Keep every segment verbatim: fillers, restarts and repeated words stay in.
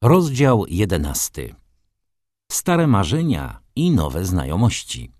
Rozdział jedenasty. Stare marzenia i nowe znajomości.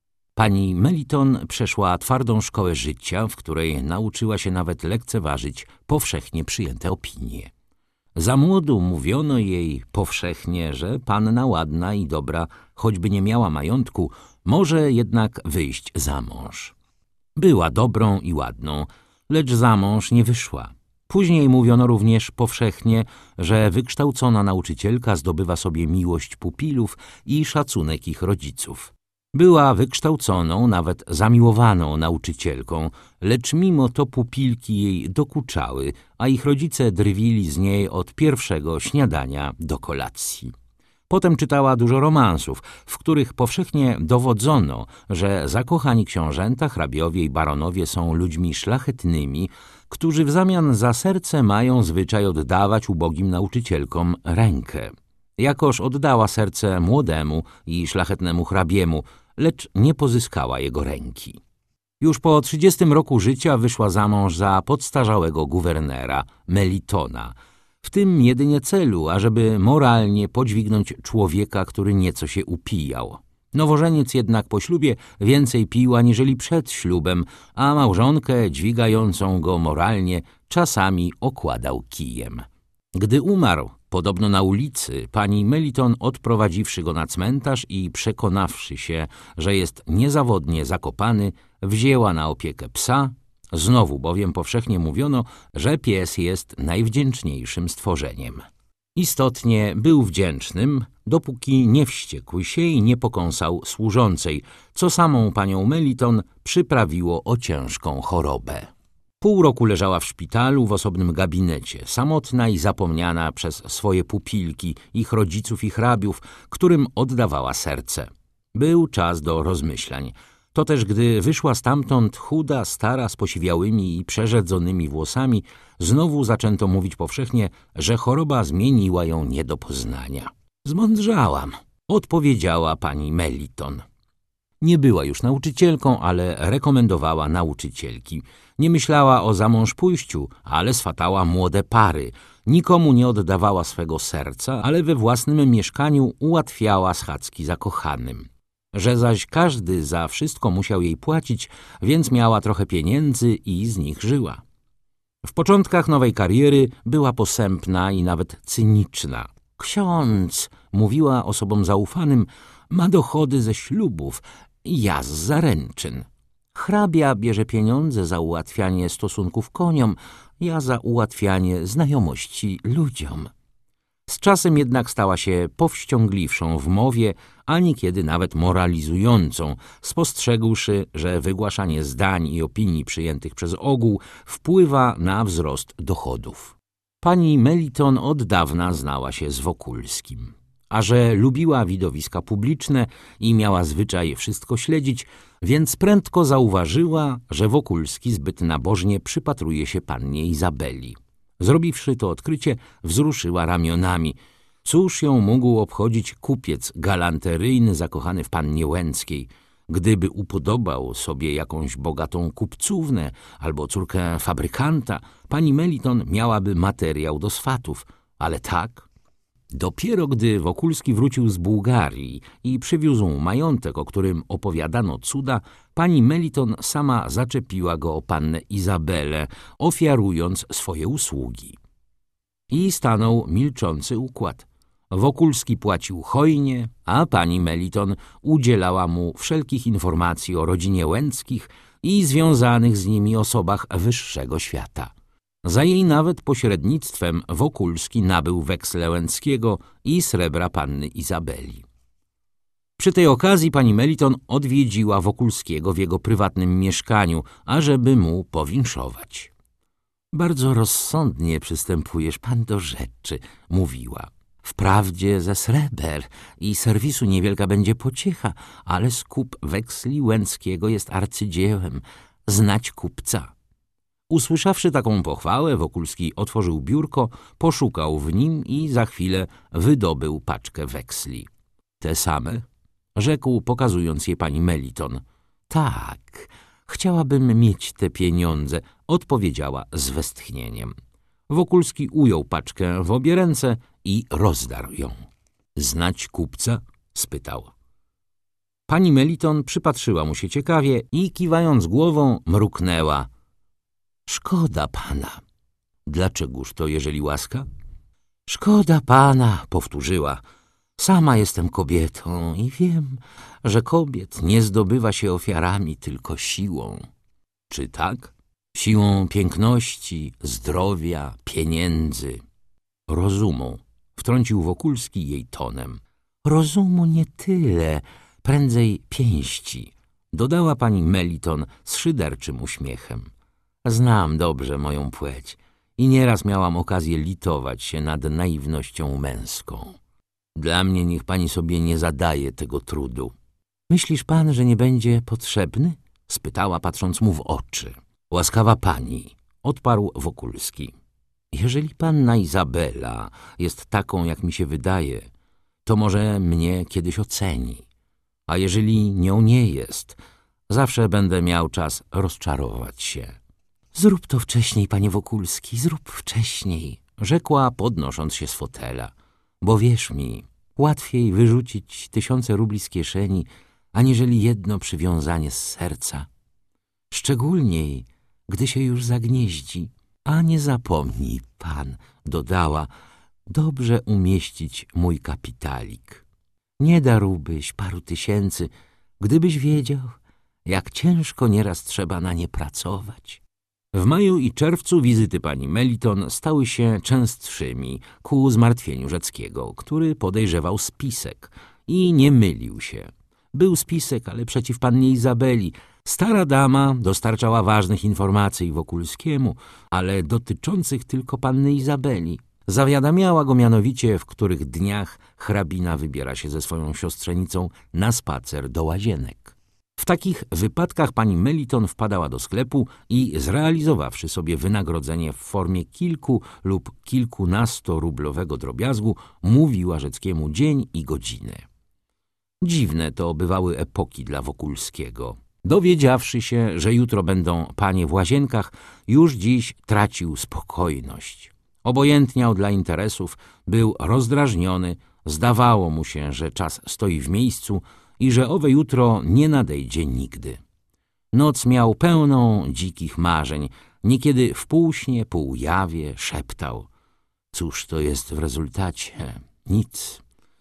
Pani Meliton przeszła twardą szkołę życia, w której nauczyła się nawet lekceważyć powszechnie przyjęte opinie. Za młodu mówiono jej powszechnie, że panna ładna i dobra, choćby nie miała majątku, może jednak wyjść za mąż. Była dobrą i ładną, lecz za mąż nie wyszła. Później mówiono również powszechnie, że wykształcona nauczycielka zdobywa sobie miłość pupilów i szacunek ich rodziców. Była wykształconą, nawet zamiłowaną nauczycielką, lecz mimo to pupilki jej dokuczały, a ich rodzice drwili z niej od pierwszego śniadania do kolacji. Potem czytała dużo romansów, w których powszechnie dowodzono, że zakochani książęta, hrabiowie i baronowie są ludźmi szlachetnymi, którzy w zamian za serce mają zwyczaj oddawać ubogim nauczycielkom rękę. Jakoż oddała serce młodemu i szlachetnemu hrabiemu, lecz nie pozyskała jego ręki. Już po trzydziestym roku życia wyszła za mąż za podstarzałego guwernera, Melitona, w tym jedynie celu, ażeby moralnie podźwignąć człowieka, który nieco się upijał. Nowożeniec jednak po ślubie więcej pił aniżeli przed ślubem, a małżonkę dźwigającą go moralnie czasami okładał kijem. Gdy umarł, podobno na ulicy, pani Meliton, odprowadziwszy go na cmentarz i przekonawszy się, że jest niezawodnie zakopany, wzięła na opiekę psa. Znowu bowiem powszechnie mówiono, że pies jest najwdzięczniejszym stworzeniem. Istotnie był wdzięcznym, dopóki nie wściekł się i nie pokąsał służącej, co samą panią Meliton przyprawiło o ciężką chorobę. Pół roku leżała w szpitalu w osobnym gabinecie, samotna i zapomniana przez swoje pupilki, ich rodziców i hrabiów, którym oddawała serce. Był czas do rozmyślań. To też gdy wyszła stamtąd chuda, stara, z posiwiałymi i przerzedzonymi włosami, znowu zaczęto mówić powszechnie, że choroba zmieniła ją nie do poznania. Zmądrzałam, odpowiedziała pani Meliton. Nie była już nauczycielką, ale rekomendowała nauczycielki. Nie myślała o zamążpójściu, ale swatała młode pary. Nikomu nie oddawała swego serca, ale we własnym mieszkaniu ułatwiała schadzki zakochanym. Że zaś każdy za wszystko musiał jej płacić, więc miała trochę pieniędzy i z nich żyła. W początkach nowej kariery była posępna i nawet cyniczna. Ksiądz, mówiła osobom zaufanym, ma dochody ze ślubów, ja z zaręczyn. Hrabia bierze pieniądze za ułatwianie stosunków koniom, ja za ułatwianie znajomości ludziom. Z czasem jednak stała się powściągliwszą w mowie, a niekiedy nawet moralizującą, spostrzegłszy, że wygłaszanie zdań i opinii przyjętych przez ogół wpływa na wzrost dochodów. Pani Meliton od dawna znała się z Wokulskim, a że lubiła widowiska publiczne i miała zwyczaj wszystko śledzić, więc prędko zauważyła, że Wokulski zbyt nabożnie przypatruje się pannie Izabeli. Zrobiwszy to odkrycie, wzruszyła ramionami. Cóż ją mógł obchodzić kupiec galanteryjny zakochany w pannie Łęckiej? Gdyby upodobał sobie jakąś bogatą kupcównę albo córkę fabrykanta, pani Meliton miałaby materiał do swatów. Ale tak? Dopiero gdy Wokulski wrócił z Bułgarii i przywiózł majątek, o którym opowiadano cuda, pani Meliton sama zaczepiła go o pannę Izabelę, ofiarując swoje usługi. I stanął milczący układ. Wokulski płacił hojnie, a pani Meliton udzielała mu wszelkich informacji o rodzinie Łęckich i związanych z nimi osobach wyższego świata. Za jej nawet pośrednictwem Wokulski nabył weksle Łęckiego i srebra panny Izabeli. Przy tej okazji pani Meliton odwiedziła Wokulskiego w jego prywatnym mieszkaniu, ażeby mu powinszować. Bardzo rozsądnie przystępujesz pan do rzeczy, mówiła. Wprawdzie ze sreber i serwisu niewielka będzie pociecha, ale skup weksli Łęckiego jest arcydziełem. Znać kupca. Usłyszawszy taką pochwałę, Wokulski otworzył biurko, poszukał w nim i za chwilę wydobył paczkę weksli. Te same? Rzekł, pokazując je pani Meliton. Tak, chciałabym mieć te pieniądze, odpowiedziała z westchnieniem. Wokulski ujął paczkę w obie ręce i rozdarł ją. Znać kupca? spytał. Pani Meliton przypatrzyła mu się ciekawie i kiwając głową mruknęła. Szkoda pana. Dlaczegoż to, jeżeli łaska? Szkoda pana, powtórzyła. Sama jestem kobietą i wiem, że kobiet nie zdobywa się ofiarami, tylko siłą. Czy tak? Siłą piękności, zdrowia, pieniędzy. Rozumu, wtrącił Wokulski jej tonem. Rozumu nie tyle, prędzej pięści, dodała pani Meliton z szyderczym uśmiechem. Znam dobrze moją płeć i nieraz miałam okazję litować się nad naiwnością męską. Dla mnie niech pani sobie nie zadaje tego trudu. Myślisz pan, że nie będzie potrzebny? Spytała, patrząc mu w oczy. Łaskawa pani, odparł Wokulski. Jeżeli panna Izabela jest taką, jak mi się wydaje, to może mnie kiedyś oceni. A jeżeli nią nie jest, zawsze będę miał czas rozczarować się. Zrób to wcześniej, panie Wokulski, zrób wcześniej, rzekła, podnosząc się z fotela. Bo wierz mi, łatwiej wyrzucić tysiące rubli z kieszeni, aniżeli jedno przywiązanie z serca. Szczególniej, gdy się już zagnieździ. A nie zapomnij, pan, dodała, dobrze umieścić mój kapitalik. Nie darłbyś paru tysięcy, gdybyś wiedział, jak ciężko nieraz trzeba na nie pracować. W maju i czerwcu wizyty pani Meliton stały się częstszymi ku zmartwieniu Rzeckiego, który podejrzewał spisek i nie mylił się. Był spisek, ale przeciw pannie Izabeli. Stara dama dostarczała ważnych informacji Wokulskiemu, ale dotyczących tylko panny Izabeli. Zawiadamiała go mianowicie, w których dniach hrabina wybiera się ze swoją siostrzenicą na spacer do Łazienek. W takich wypadkach pani Meliton wpadała do sklepu i zrealizowawszy sobie wynagrodzenie w formie kilku lub kilkunastorublowego drobiazgu, mówiła Rzeckiemu dzień i godzinę. Dziwne to bywały epoki dla Wokulskiego. Dowiedziawszy się, że jutro będą panie w Łazienkach, już dziś tracił spokojność. Obojętniał dla interesów, był rozdrażniony, zdawało mu się, że czas stoi w miejscu i że owe jutro nie nadejdzie nigdy. Noc miał pełną dzikich marzeń, niekiedy w półśnie, półjawie szeptał. Cóż to jest w rezultacie? Nic.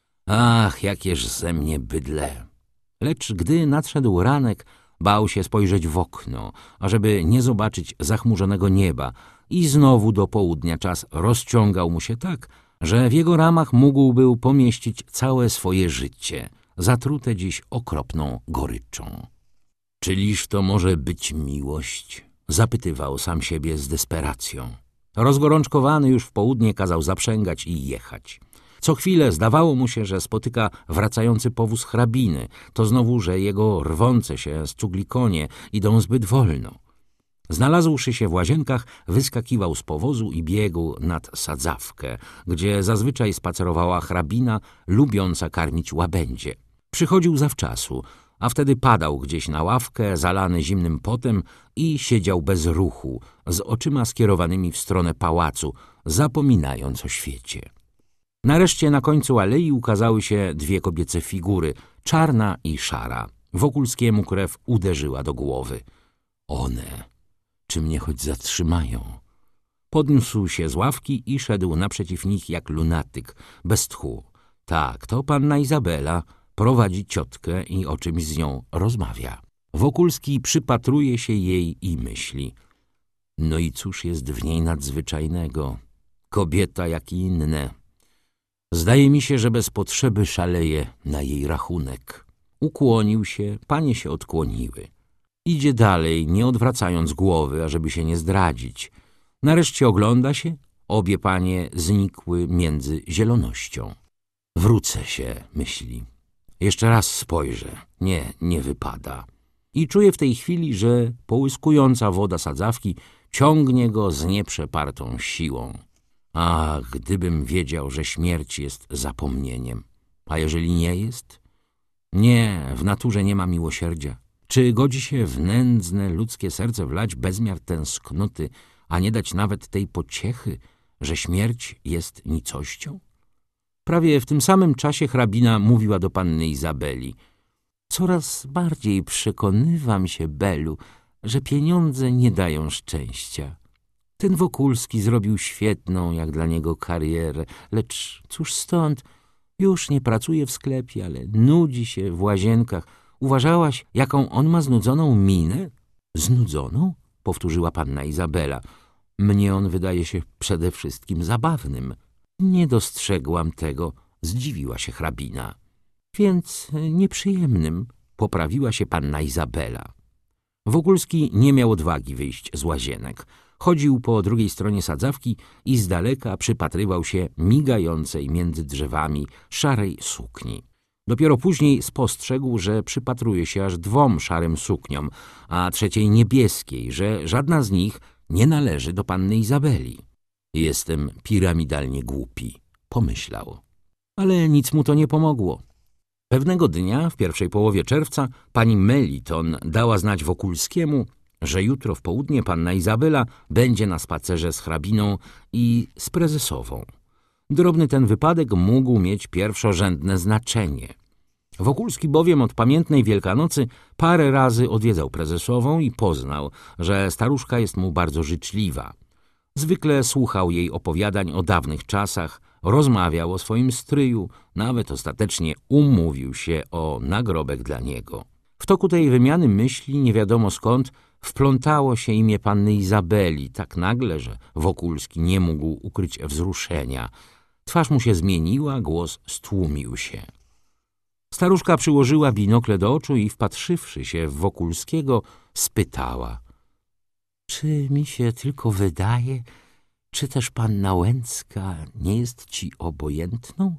Ach, jakież ze mnie bydlę. Lecz gdy nadszedł ranek, bał się spojrzeć w okno, ażeby nie zobaczyć zachmurzonego nieba i znowu do południa czas rozciągał mu się tak, że w jego ramach mógł był pomieścić całe swoje życie, zatrute dziś okropną goryczą. Czyliż to może być miłość? Zapytywał sam siebie z desperacją. Rozgorączkowany już w południe kazał zaprzęgać i jechać. Co chwilę zdawało mu się, że spotyka wracający powóz hrabiny, to znowu, że jego rwące się z cugli konie idą zbyt wolno. Znalazłszy się w Łazienkach, wyskakiwał z powozu i biegł nad sadzawkę, gdzie zazwyczaj spacerowała hrabina, lubiąca karmić łabędzie. Przychodził zawczasu, a wtedy padał gdzieś na ławkę, zalany zimnym potem i siedział bez ruchu, z oczyma skierowanymi w stronę pałacu, zapominając o świecie. Nareszcie na końcu alei ukazały się dwie kobiece figury, czarna i szara. Wokulskiemu krew uderzyła do głowy. One, czy mnie choć zatrzymają? Podniósł się z ławki i szedł naprzeciw nich jak lunatyk, bez tchu. Tak, to panna Izabela prowadzi ciotkę i o czymś z nią rozmawia. Wokulski przypatruje się jej i myśli. No i cóż jest w niej nadzwyczajnego? Kobieta jak i inne. Zdaje mi się, że bez potrzeby szaleje na jej rachunek. Ukłonił się, panie się odkłoniły. Idzie dalej, nie odwracając głowy, ażeby się nie zdradzić. Nareszcie ogląda się, obie panie znikły między zielonością. Wrócę się, myśli. Jeszcze raz spojrzę. Nie, nie wypada. I czuje w tej chwili, że połyskująca woda sadzawki ciągnie go z nieprzepartą siłą. Ach, gdybym wiedział, że śmierć jest zapomnieniem. A jeżeli nie jest? Nie, w naturze nie ma miłosierdzia. Czy godzi się w nędzne ludzkie serce wlać bezmiar tęsknoty, a nie dać nawet tej pociechy, że śmierć jest nicością? Prawie w tym samym czasie hrabina mówiła do panny Izabeli: coraz bardziej przekonywam się, Belu, że pieniądze nie dają szczęścia. Ten Wokulski zrobił świetną, jak dla niego, karierę, lecz cóż stąd? Już nie pracuje w sklepie, ale nudzi się w łazienkach. Uważałaś, jaką on ma znudzoną minę? Znudzoną? Powtórzyła panna Izabela. Mnie on wydaje się przede wszystkim zabawnym. Nie dostrzegłam tego, zdziwiła się hrabina. Więc nieprzyjemnym, poprawiła się panna Izabela. Wokulski nie miał odwagi wyjść z łazienek. Chodził po drugiej stronie sadzawki i z daleka przypatrywał się migającej między drzewami szarej sukni. Dopiero później spostrzegł, że przypatruje się aż dwom szarym sukniom, a trzeciej niebieskiej, że żadna z nich nie należy do panny Izabeli. Jestem piramidalnie głupi, pomyślał. Ale nic mu to nie pomogło. Pewnego dnia, w pierwszej połowie czerwca, pani Meliton dała znać Wokulskiemu, że jutro w południe panna Izabela będzie na spacerze z hrabiną i z prezesową. Drobny ten wypadek mógł mieć pierwszorzędne znaczenie. Wokulski bowiem od pamiętnej Wielkanocy parę razy odwiedzał prezesową i poznał, że staruszka jest mu bardzo życzliwa. Zwykle słuchał jej opowiadań o dawnych czasach, rozmawiał o swoim stryju, nawet ostatecznie umówił się o nagrobek dla niego. W toku tej wymiany myśli, nie wiadomo skąd, wplątało się imię panny Izabeli tak nagle, że Wokulski nie mógł ukryć wzruszenia. Twarz mu się zmieniła, głos stłumił się. Staruszka przyłożyła binokle do oczu i, wpatrzywszy się w Wokulskiego, spytała: czy mi się tylko wydaje, czy też panna Łęcka nie jest ci obojętną?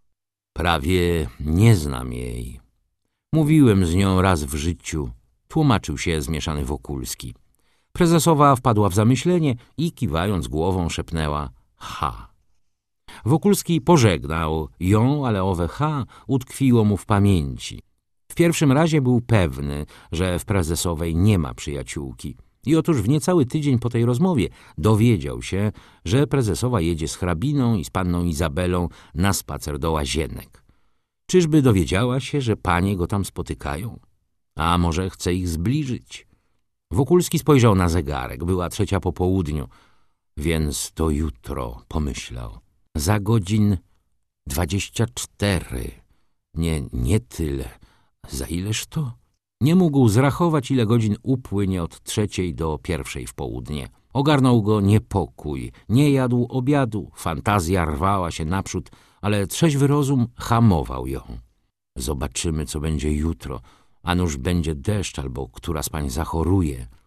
Prawie nie znam jej. Mówiłem z nią raz w życiu, tłumaczył się zmieszany Wokulski. Prezesowa wpadła w zamyślenie i kiwając głową szepnęła: ha. Wokulski pożegnał ją, ale owe ha utkwiło mu w pamięci. W pierwszym razie był pewny, że w prezesowej nie ma przyjaciółki. I otóż w niecały tydzień po tej rozmowie dowiedział się, że prezesowa jedzie z hrabiną i z panną Izabelą na spacer do Łazienek. Czyżby dowiedziała się, że panie go tam spotykają? A może chce ich zbliżyć? Wokulski spojrzał na zegarek. Była trzecia po południu. Więc to jutro, pomyślał. Za godzin dwadzieścia cztery. Nie, nie tyle. Za ileż to? Nie mógł zrachować, ile godzin upłynie od trzeciej do pierwszej w południe. Ogarnął go niepokój. Nie jadł obiadu. Fantazja rwała się naprzód, ale trzeźwy rozum hamował ją. Zobaczymy, co będzie jutro. A nuż będzie deszcz albo która z pań zachoruje.